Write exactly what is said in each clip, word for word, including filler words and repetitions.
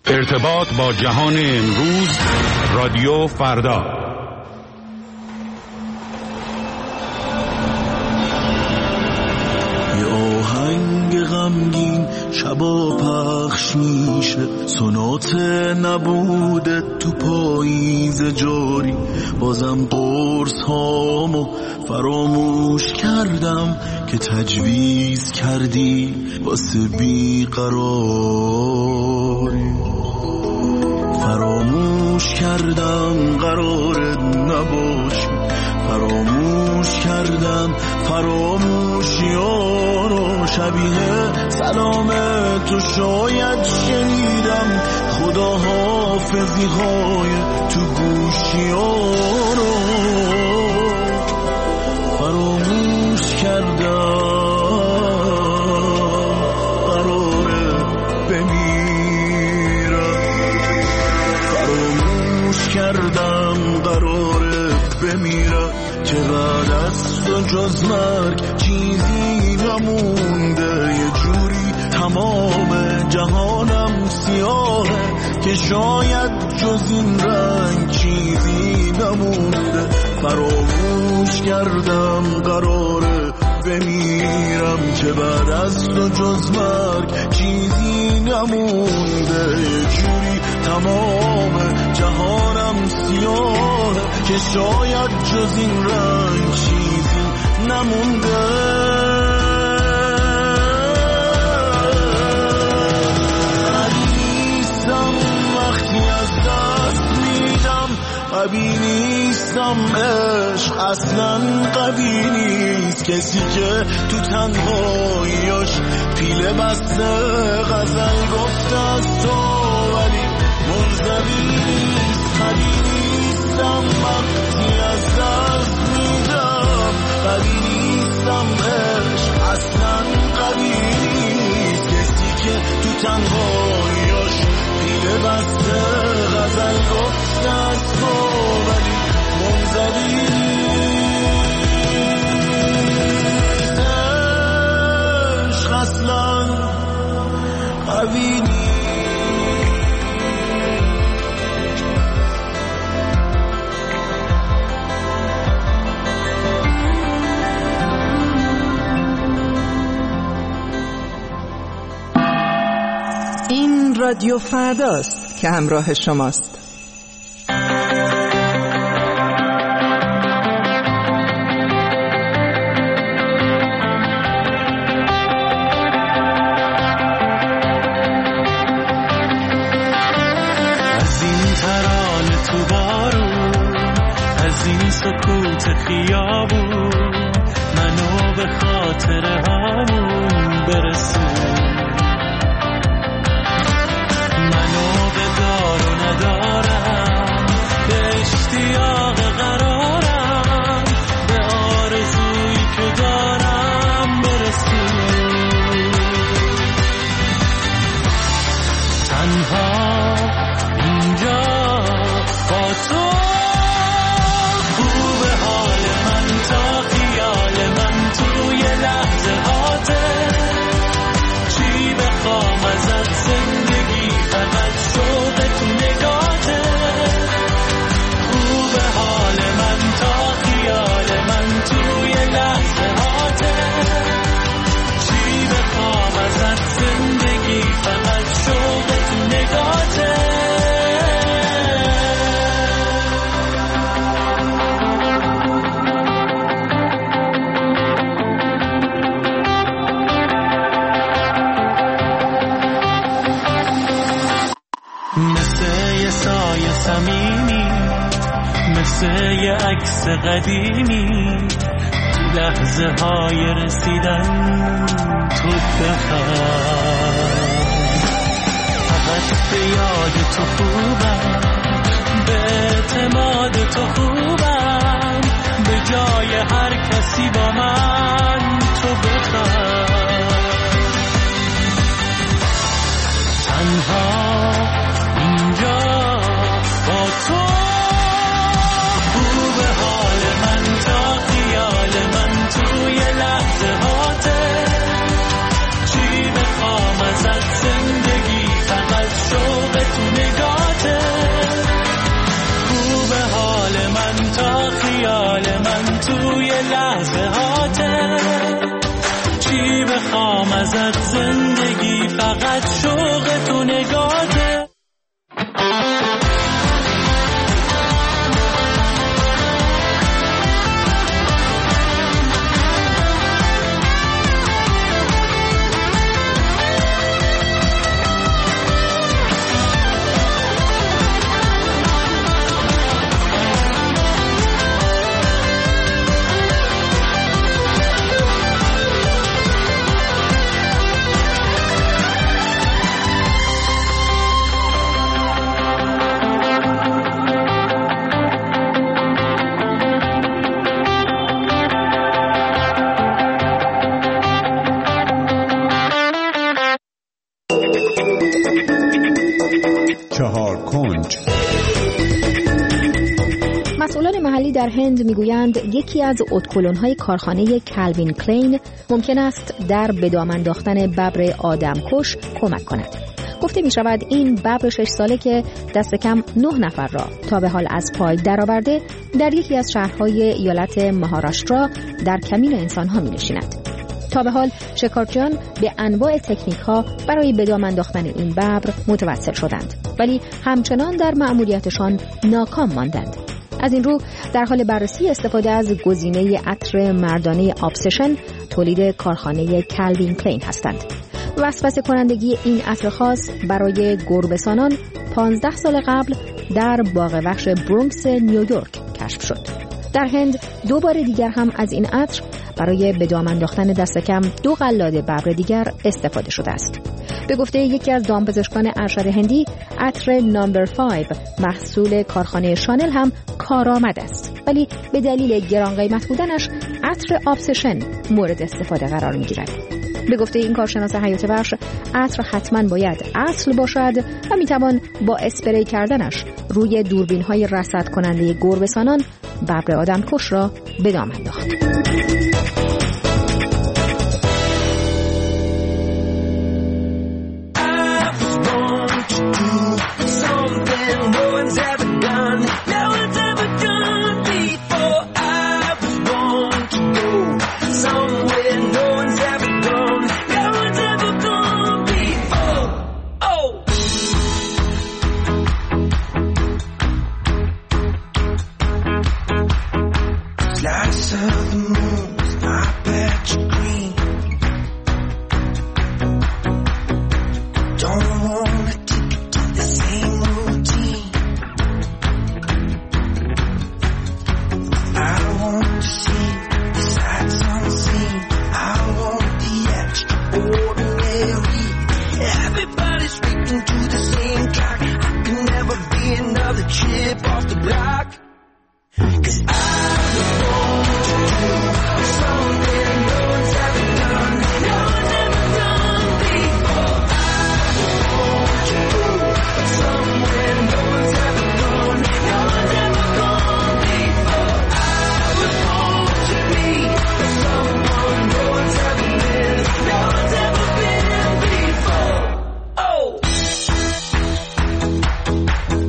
ارتباط با جهان امروز، رادیو فردا. یه آهنگ غمگین شبا پخش میشه، سنات نبوده تو پاییز جاری. بازم قرص هامو فراموش کردم که تجویز کردی واسه بیقراری. فراموش کردم قرار نباشی، فراموش کردم فراموشیارو. شبیه سلام تو شاید شنیدم، خدا حافظی های تو گوشیارو. فراموش کردم قراره بمیرم، فراموش کردم قراره بمیرم که بعد از تو جز مرگ چیزی نمونده. یه جوری تمام جهانم سیاهه که شاید جز این رنگ چیزی نمونده. فراموش کردم قراره بمیرم که بعد از تو جز مرگ چیزی نمونده. یه جوری تمام جهانم سیاهه که شاید جز این رنگ چیزی نمونده. قوی نیستم، عشق اصلا قوی نیست. کسی که تو تنهاییاش پیله بسته غزل گفته از تو ولی منزوی نیست. قوی نیستم وقتی از دست میدم، قوی نیستم، عشق اصلا قوی نیست. کسی که تو تنهاییاش پیله بسته غزل گفته از تو ولی منزوی نیست. عشق اصلا قوی نیست. این رادیو فرداست که همراه شماست. از این ترانه تو بارون، از این سکوت خیابون، منو به خاطر همون برسون. ندارم به اشتیاق قرارم، به آرزویی که دارم برسون. تنها اینجا با تو خوبه حال من تا خیال من توی لحظه هاته. چی بخوام ازت زندگی فقط شوق تو نگاته. خوبه حال من تا خیال من توی لحظه هاته. چی بخوام ازت زندگی فقط شوق تو نگاته. سایه صمیمی مثل یه عکس قدیمی، لحظه های رسیدن تو بخواه. فقط به یاد تو خوبم، به اعتماد تو خوبم، به جای هر کسی با من تو بخواه. تنها اینجا با تو خوبه حال من تا خیال من توی لحظه هاته. چی بخوام ازت زندگی فقط شوق تو چهار کنج. مسئولان محلی در هند میگویند یکی از اتکلون‌های کارخانه کلوین کلین ممکن است در به دام انداختن ببر آدمکش کمک کند. گفته می شود این ببر شش ساله که دست کم نه نفر را تا به حال از پای درآورده در یکی از شهرهای ایالت مهاراشترا در کمین انسانها می نشیند. تا به حال شکارچیان به انواع تکنیک‌ها برای به دام انداختن این ببر متوسل شدند، ولی همچنان در مأموریتشان ناکام ماندند. از این رو در حال بررسی استفاده از گزینه عطر مردانه ابسشن تولید کارخانه کلوین کلین هستند. وسوسه کنندگی این عطر خاص برای گربه‌سانان پانزده سال قبل در باغ وحش برونکس نیویورک کشف شد. در هند دو بار دیگر هم از این عطر برای به دام انداختن دست کم دو قلاده ببر دیگر استفاده شده است. به گفته یکی از دامپزشکان ارشد هندی، عطر نامبر پنج محصول کارخانه شانل هم کارآمد است، ولی به دلیل گران قیمت بودنش عطر ابسشن مورد استفاده قرار می‌گیرد. به گفته این کارشناس حیات وحش، عطر حتما باید اصل باشد و میتوان با اسپری کردنش روی دوربین‌های رصد کننده گربه‌سانان ببر آدمکش را به دام انداخت.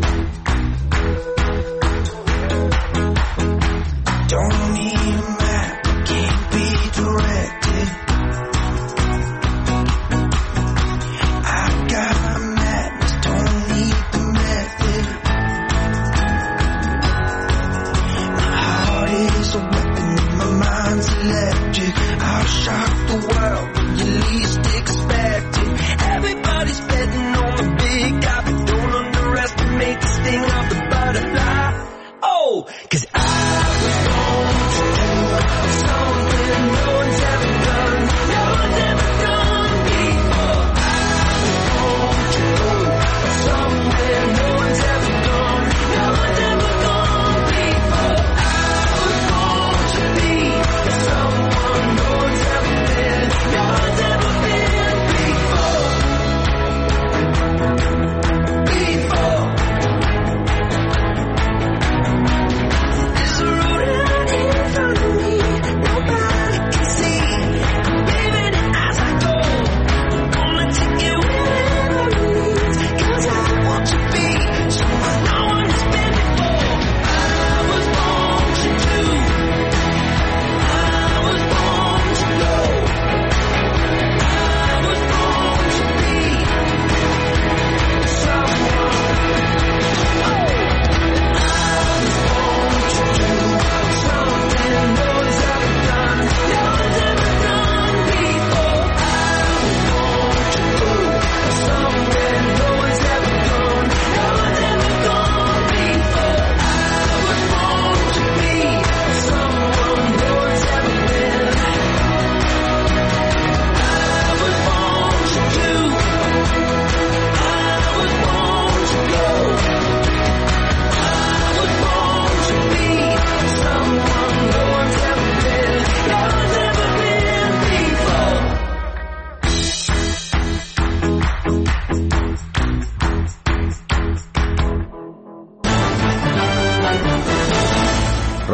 Don't need a map.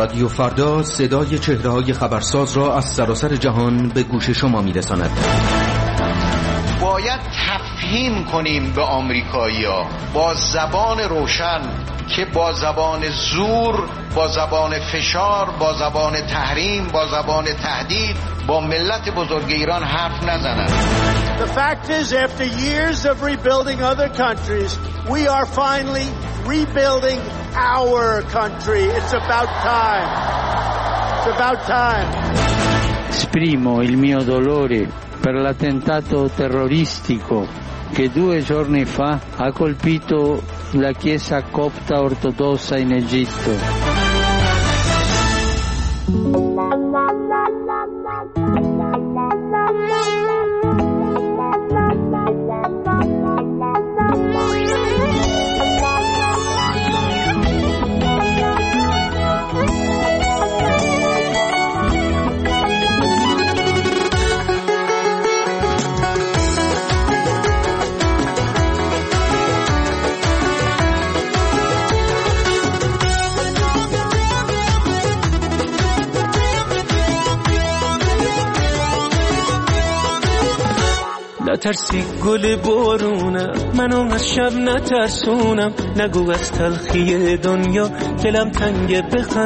رادیو فردا صدای چهره‌های خبرساز را از سراسر جهان به گوش شما می‌رساند. باید تفهیم کنیم به آمریکایی‌ها با زبان روشن که با زبان زور، با زبان فشار، با زبان تحریم، با زبان تهدید با ملت بزرگ ایران حرف نزنند. The fact is, after years of rebuilding other countries, we are finally rebuilding our country. It's about time. It's about time. Esprimo il mio dolore per l'attentato terroristico che due giorni fa ha colpito la Chiesa copta ortodossa in Egitto. نترسی گل بارونم، منو از شب نترسونم، نگو از تلخی دنیا دلم تنگه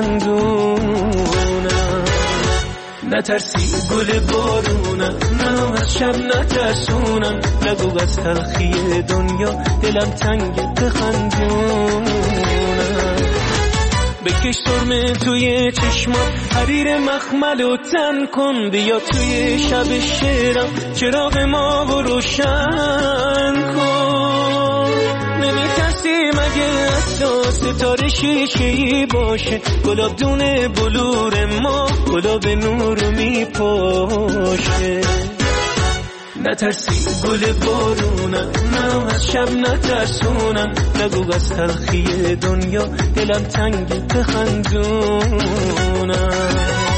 بخندونم. نترسی گل بارونم، منو از شب نترسونم، نگو از تلخی دنیا دلم تنگه بخندونم. بکش سرمه توی چشمات، حریر مخمل و تن کن، بیا توی شب شعرم چراغ ما و روشن کن. نمیترسی مگه حتی ستاره شیشه‌ای باشه، گلاب دونه بلور ما گلاب نور میپاشه. نترسی گل بارونم، منو از شب نترسونم، نگو از تلخی دنیا دلم تنگ بخندونم.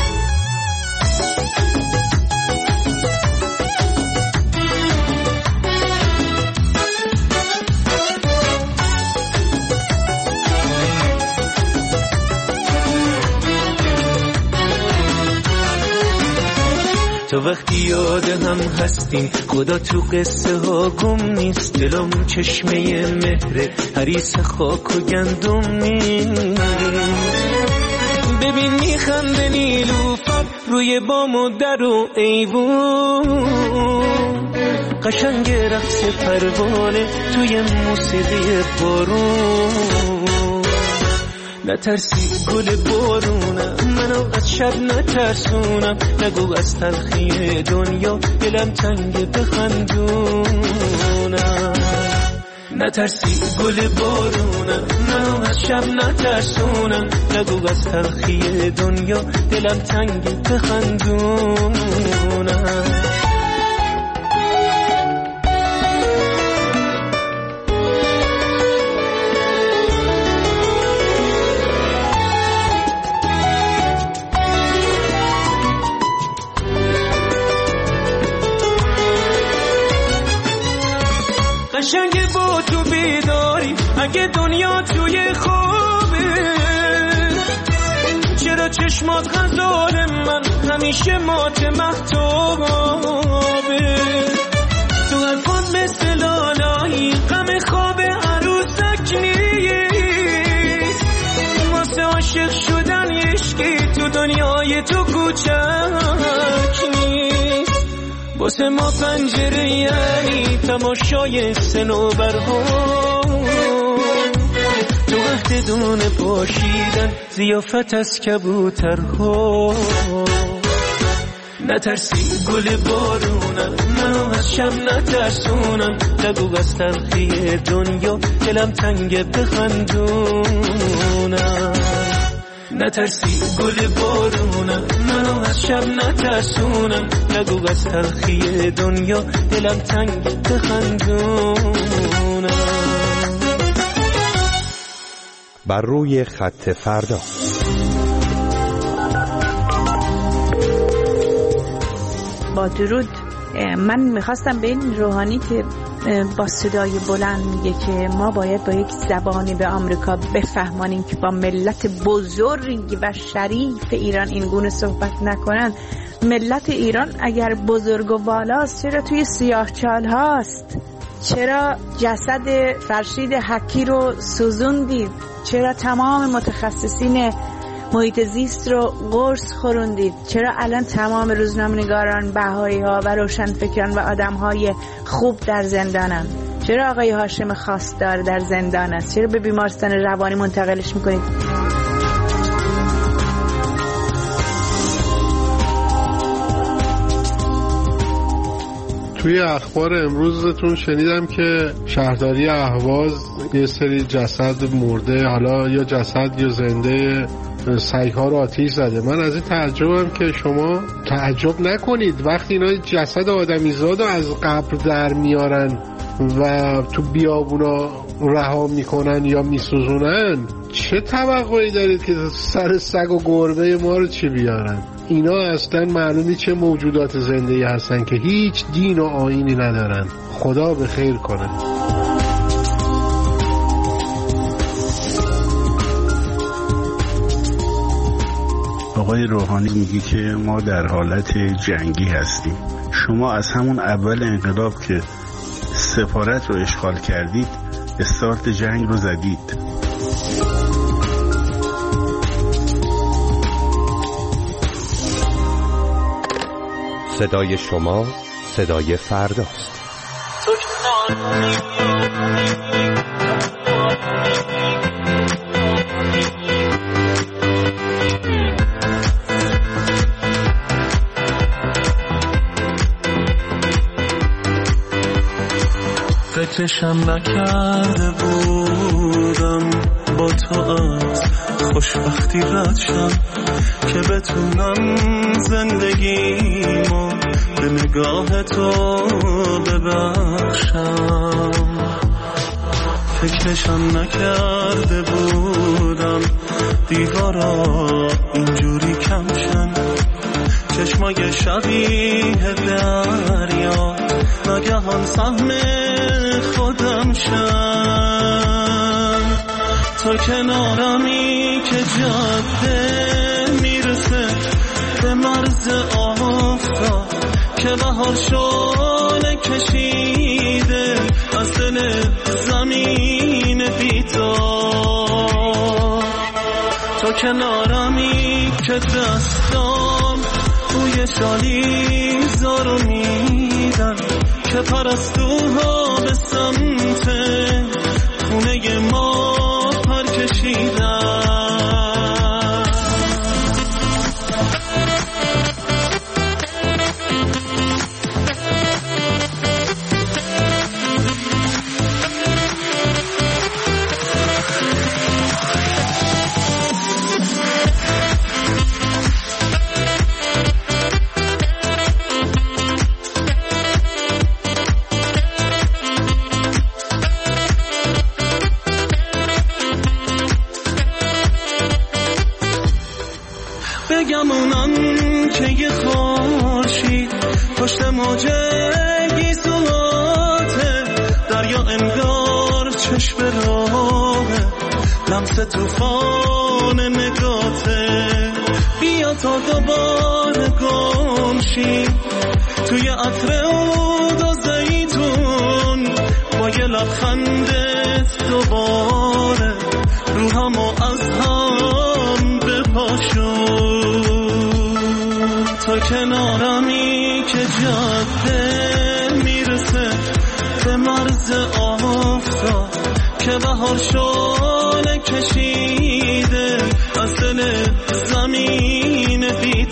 تو وقتی یاد هم هستیم، خدا تو قصه ها گم نیست، دلم چشمه مهره، حریص خاک و گندم نیست. ببین میخنده نیلوفر روی بام و در و ایوون، قشنگ رقص پروانه توی موسیقی بارون. نترسی گل بارونم، منو از شب نترسونم، نگو از تلخی دنیا دلم تنگ بخندونم. نترسی گل بارونم، منو از شب نترسونم، نگو از تلخی دنیا دلم تنگ بخندونم. قشنگ با تو بیداری اگه دنیا توی خوابه، چرا چشمات غزال من همیشه مات مهتابه. تو حرفات مثل لالایی غم خواب عروسک نیست، واسه عاشق شدن عشقی تو دنیای تو کوچک نیست. واسه ما پنجره یعنی تماشای صنوبرها، تو عهد دونه پاشیدن ضیافت از کبوترها. نترسی گل بارونم، منو از شب نترسونم، نگو از تلخی دنیا دلم تنگ بخندونم. نترسی گل بارونم، منو از شب نترسونم، نگو از تلخی دنیا دلم تنگ بخندونم. بر روی خط فردا. با درود، من میخواستم به این روحانی که با صدای بلند میگه که ما باید با یک زبانی به آمریکا بفهمانیم که با ملت بزرگ و شریف ایران این گونه صحبت نکنن. ملت ایران اگر بزرگ و بالاست چرا توی سیاهچال هاست؟ چرا جسد فرشید حکی رو سوزوندید؟ چرا تمام متخصصین محیط زیست رو قرص خوروندید؟ چرا الان تمام روزنامه‌نگاران، بهایی ها و روشنفکران و آدم های خوب در زندانن؟ چرا آقای هاشم خواستار در زندان است؟ چرا به بیمارستان روانی منتقلش میکنید؟ توی اخبار امروزتون شنیدم که شهرداری اهواز یه سری جسد مرده، حالا یا جسد یا زنده، سیح‌ها رو آتیش زده. من از این تعجبم که شما تعجب نکنید وقتی اینا جسد آدمیزاد رو از قبر در میارن و تو بیابونا رها میکنن یا میسوزونن، چه توقعی دارید که سر سگ و گربه ما رو چی بیارن؟ اینا اصلا معلومی چه موجودات زنده‌ای هستن که هیچ دین و آیینی ندارن. خدا به خیر کنه. آقای روحانی میگی که ما در حالت جنگی هستیم. شما از همون اول انقلاب که سفارت رو اشغال کردید استارت جنگ رو زدید. صدای شما صدای فرداست. فکرشم نکرده بودم با تو از خوشبختی رد شم که بتونم زندگیمو به نگاه تو ببخشم. فکرشم نکرده بودم دیوارا اینجوری کم شن، چشمای شبیه دریا ناگهان سهم خودم شن. تو کنارمی که جاده میرسه به مرز آفتاب که بهار شعله کشیده از دل زمین بی‌تاب. تو کنارمی که دستام بوی شالی زارو میدن که پرستوها به سمت خونه ما پر کشیدن. بگمونم که یه خورشید پشت موجه گیسواته، دریا انگار چشم راهه لمس توفان نگاته. بیا تا دوباره گمشی توی عطر عود و زیتون، با یه لبخندت دوباره روحمو از هم بپاشون. تو کنارمی که جاده میرسه به مرز آفتاب که بهار شعله کشیده از دل زمین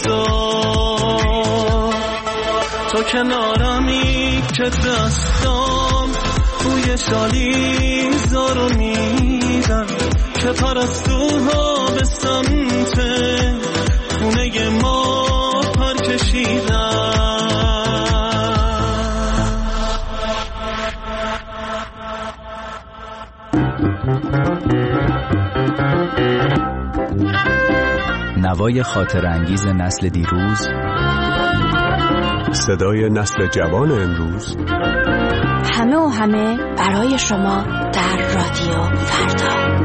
بی‌تاب. تو کنارمی که دستام بوی شالی زارو میدن که پرستوها به سمت خونه ما پر کشیدن. نوای خاطر انگیز نسل دیروز، صدای نسل جوان امروز، همه و همه برای شما در رادیو فردا.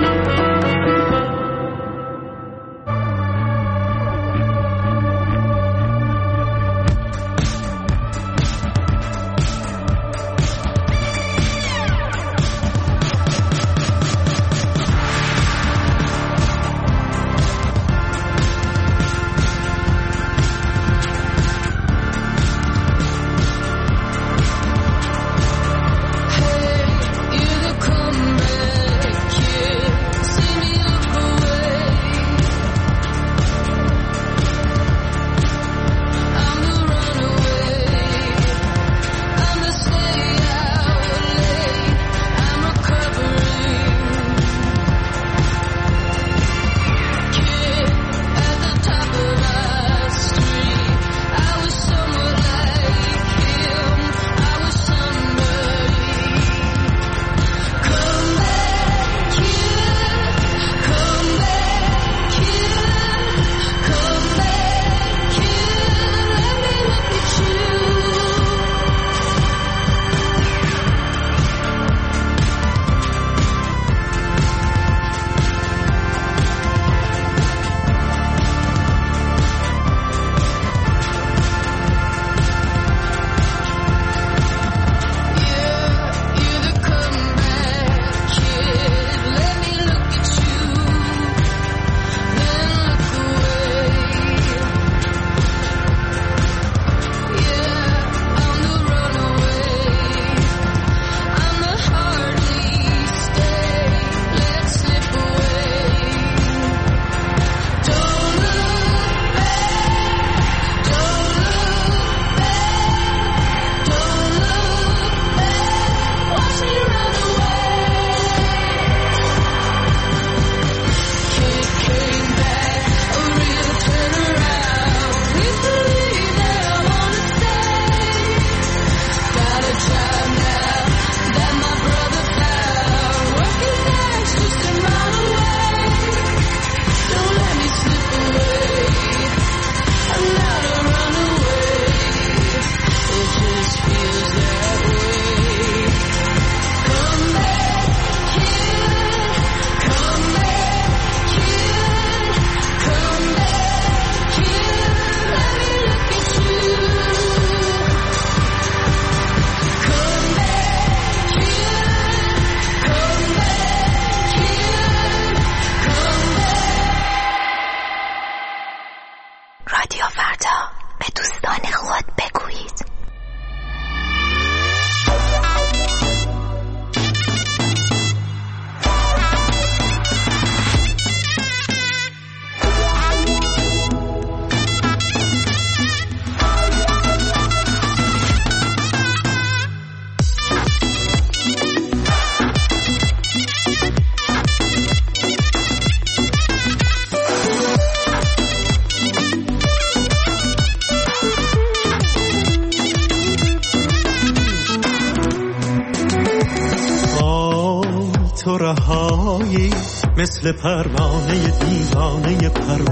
رهایی مثل پروانه دیوانه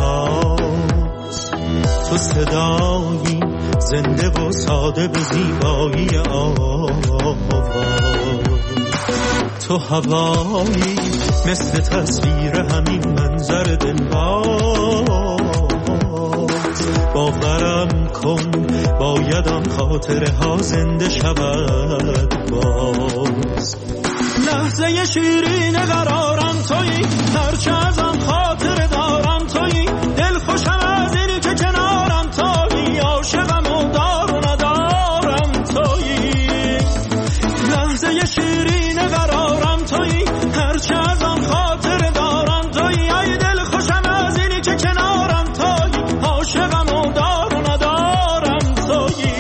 پرواز، تو صدایی زنده و ساده به زیبایی آواز، تو هوایی مثل تصویر همین منظر دلباز. باورم کن بایدم خاطره ها زنده شود باز. لحظه شیرین قرارم تویی، هرچه ازم خاطر دارم تویی، دل خوشم از اینی که کنارم تویی، عاشقم و دار و ندارم تویی. لحظه شیرین قرارم تویی، هرچه ازم خاطر دارم تویی، ای دل خوشم از اینی که کنارم تویی، عاشقم و دار و ندارم تویی.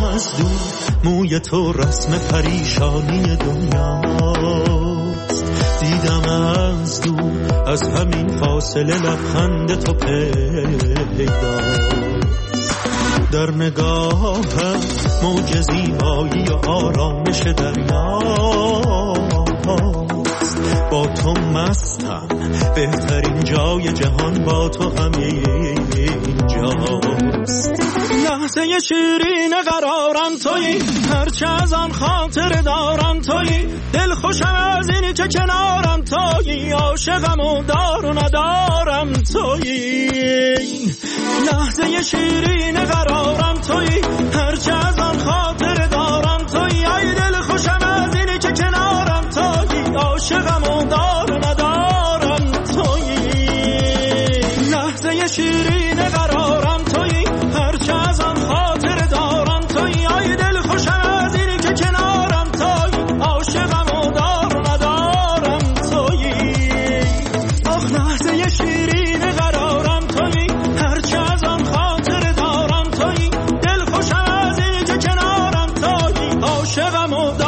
از دور موی تو رسم پریشانی دنیاست. دیدم از دور از همین فاصله لبخند تو پیداست. در نگاهم موج زیبایی و آرامش دریاست. با تو مستم، بهترین جای جهان با تو همین جاست. لحظه شیرین قرارم تویی، هرچه از آن خاطر دارم تویی. دل خوشم از اینی که کنارم تویی، عاشقم و دار و ندارم تویی. لحظه شیرین قرارم تویی، هرچه از آن خاطر دارم تویی. ای دل خوشم از اینی که کنارم تویی، عاشقم و دار و ندارم تویی. لحظه شیرین قرارم تویی، هرچه از آن خاطر دارم تویی. ای دل خوشم از اینی که کنارم تویی، عاشقم و دار و ندارم تویی. آخ لحظه شیرین قرارم تویی، هرچه از آن خاطر دارم تویی. دل خوشم از اینی که کنارم تویی، عاشقم و دارم